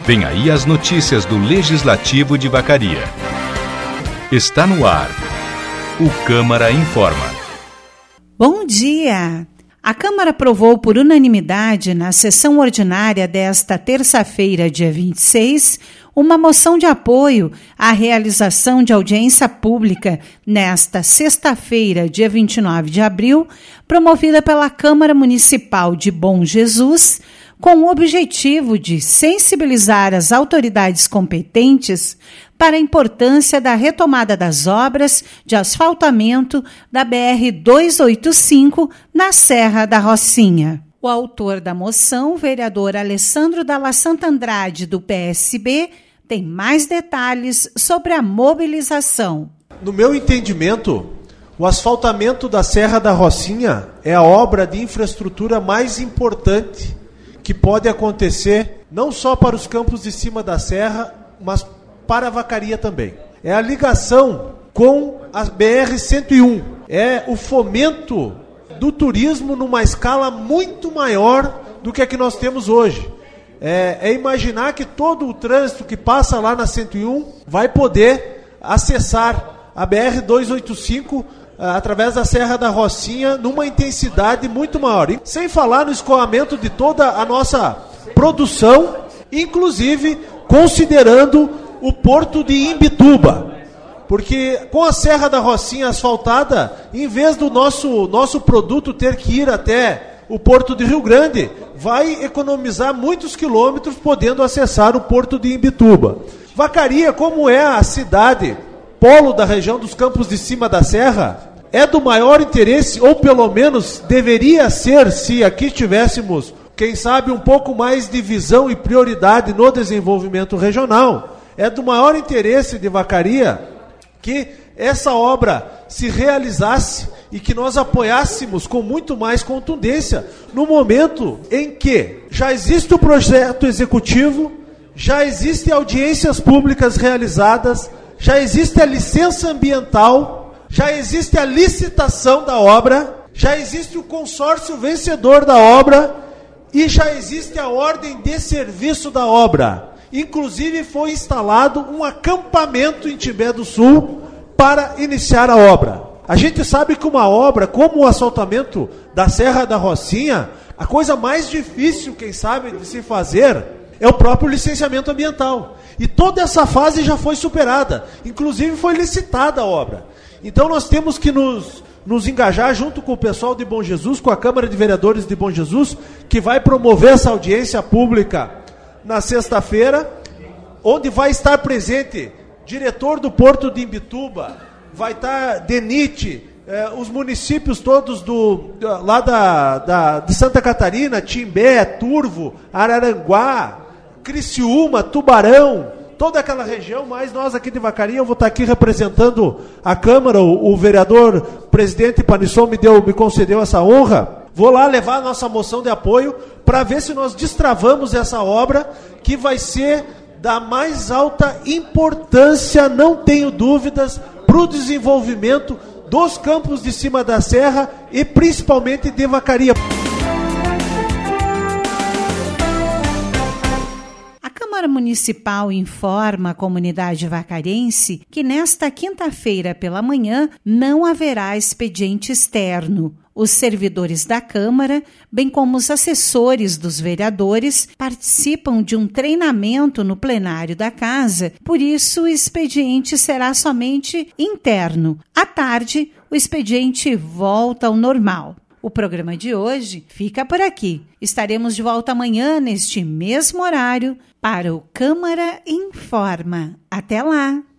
Vem aí as notícias do Legislativo de Vacaria. Está no ar. O Câmara Informa. Bom dia! A Câmara aprovou por unanimidade, na sessão ordinária desta terça-feira, dia 26, uma moção de apoio à realização de audiência pública nesta sexta-feira, dia 29 de abril, promovida pela Câmara Municipal de Bom Jesus, com o objetivo de sensibilizar as autoridades competentes para a importância da retomada das obras de asfaltamento da BR-285 na Serra da Rocinha. O autor da moção, o vereador Alessandro Dalla Santa Andrade, do PSB, tem mais detalhes sobre a mobilização. No meu entendimento, o asfaltamento da Serra da Rocinha é a obra de infraestrutura mais importante que pode acontecer não só para os campos de cima da serra, mas para a Vacaria também. É a ligação com a BR-101. É o fomento do turismo numa escala muito maior do que a que nós temos hoje. É imaginar que todo o trânsito que passa lá na 101 vai poder acessar a BR-285 através da Serra da Rocinha numa intensidade muito maior. Sem falar no escoamento de toda a nossa produção, inclusive considerando o porto de Imbituba. Porque com a Serra da Rocinha asfaltada, em vez do nosso produto ter que ir até o porto de Rio Grande, vai economizar muitos quilômetros podendo acessar o porto de Imbituba. Vacaria, como é a cidade polo da região dos Campos de Cima da Serra, é do maior interesse, ou pelo menos deveria ser, se aqui tivéssemos, quem sabe, um pouco mais de visão e prioridade no desenvolvimento regional. É do maior interesse de Vacaria que essa obra se realizasse e que nós apoiássemos com muito mais contundência no momento em que já existe o projeto executivo, já existem audiências públicas realizadas, já existe a licença ambiental, já existe a licitação da obra, já existe o consórcio vencedor da obra e já existe a ordem de serviço da obra. Inclusive foi instalado um acampamento em Timbé do Sul para iniciar a obra. A gente sabe que uma obra como o asfaltamento da Serra da Rocinha, a coisa mais difícil, quem sabe, de se fazer é o próprio licenciamento ambiental. E toda essa fase já foi superada, inclusive foi licitada a obra. Então nós temos que nos engajar junto com o pessoal de Bom Jesus, com a Câmara de Vereadores de Bom Jesus, que vai promover essa audiência pública na sexta-feira, onde vai estar presente diretor do Porto de Imbituba, vai estar DENIT, os municípios todos lá de Santa Catarina, Timbé, Turvo, Araranguá, Criciúma, Tubarão, toda aquela região, mas nós aqui de Vacaria, eu vou estar aqui representando a Câmara, o vereador presidente Panisson me concedeu essa honra. Vou lá levar a nossa moção de apoio para ver se nós destravamos essa obra, que vai ser da mais alta importância, não tenho dúvidas, para o desenvolvimento dos campos de cima da serra e principalmente de Vacaria. A Câmara Municipal informa a comunidade vacarense que nesta quinta-feira pela manhã não haverá expediente externo. Os servidores da Câmara, bem como os assessores dos vereadores, participam de um treinamento no plenário da Casa, por isso o expediente será somente interno. À tarde, o expediente volta ao normal. O programa de hoje fica por aqui. Estaremos de volta amanhã, neste mesmo horário, para o Câmara Informa. Até lá!